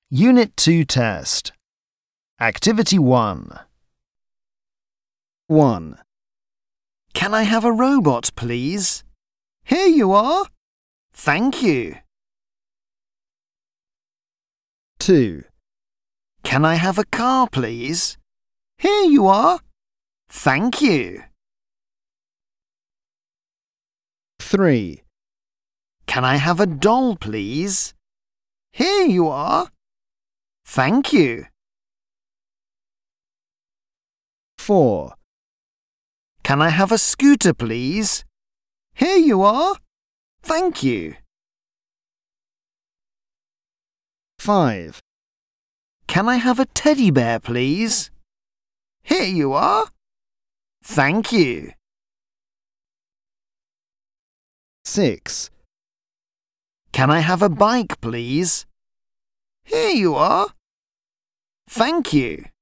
Unit 2 test. Activity 1. 1. Can I have a robot, please? Here you are. Thank you. 2. Can I have a car, please? Here you are. Thank you. 3. Can I have a doll, please? Here you are. Thank you. 4. Can I have a scooter, please? Here you are. Thank you. 5. Can I have a teddy bear, please? Here you are. Thank you. 6. Can I have a bike, please? Here you are. Thank you.